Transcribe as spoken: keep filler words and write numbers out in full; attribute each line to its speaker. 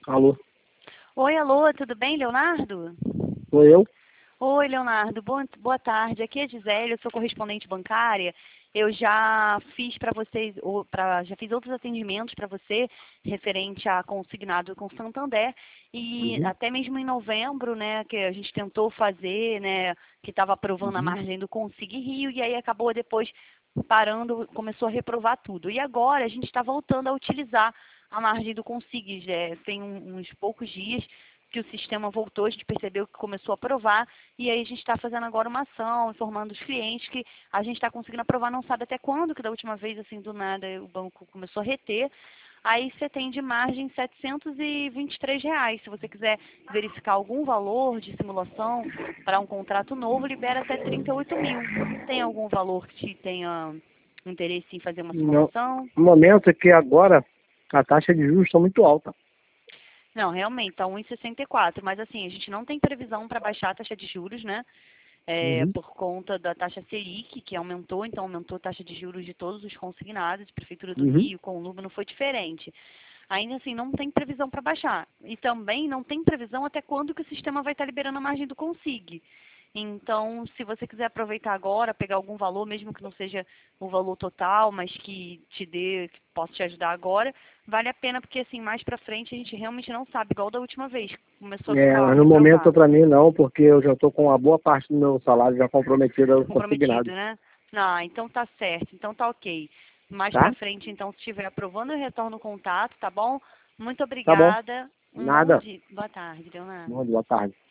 Speaker 1: Alô,
Speaker 2: Oi, alô, tudo bem, Leonardo?
Speaker 1: sou eu?
Speaker 2: Oi, Leonardo, boa, boa tarde. Aqui é a Gisele, eu sou correspondente bancária. Eu já fiz para vocês, ou pra, já fiz outros atendimentos para você, referente a consignado com Santander, e
Speaker 1: Uhum,
Speaker 2: até mesmo em novembro, né, que a gente tentou fazer, né, que estava aprovando a
Speaker 1: uhum.
Speaker 2: margem do Consig Rio, e aí acabou depois parando, começou a reprovar tudo. E agora a gente está voltando a utilizar a margem do Consig, já tem um- uns poucos dias que o sistema voltou, a gente percebeu que começou a aprovar, e aí a gente está fazendo agora uma ação, informando os clientes que a gente está conseguindo aprovar, não sabe até quando, que da última vez, assim, do nada, o banco começou a reter. Aí você tem de margem setecentos e vinte e três reais. Se você quiser verificar algum valor de simulação para um contrato novo, libera até trinta e oito mil. Tem algum valor que te tenha interesse em fazer uma
Speaker 1: Não,
Speaker 2: simulação?
Speaker 1: o momento é que agora a taxa de juros está muito alta.
Speaker 2: Não, realmente, está um vírgula sessenta e quatro, mas assim, a gente não tem previsão para baixar a taxa de juros, né? É,
Speaker 1: Uhum,
Speaker 2: por conta da taxa Selic, que aumentou, então aumentou a taxa de juros de todos os consignados, Prefeitura do
Speaker 1: uhum.
Speaker 2: Rio, com o Luba não foi diferente. Ainda assim, não tem previsão para baixar. E também não tem previsão até quando que o sistema vai estar liberando a margem do Consig. Então, se você quiser aproveitar agora, pegar algum valor, mesmo que não seja o valor total, mas que te dê, que possa te ajudar agora, vale a pena, porque assim, mais pra frente a gente realmente não sabe, igual da última vez, começou a
Speaker 1: É,
Speaker 2: ficar
Speaker 1: mas no momento
Speaker 2: reprovado,
Speaker 1: para mim não, porque eu já estou com uma boa parte do meu salário já comprometido aos
Speaker 2: comprometido,
Speaker 1: consignados,
Speaker 2: né? Ah, então tá certo, então tá ok. Mais pra
Speaker 1: tá?
Speaker 2: frente, então, se estiver aprovando, eu retorno o contato, tá bom? Muito
Speaker 1: Tá bom.
Speaker 2: obrigada, um bom
Speaker 1: Nada.
Speaker 2: dia, boa tarde, Leonardo.
Speaker 1: Bom, boa tarde.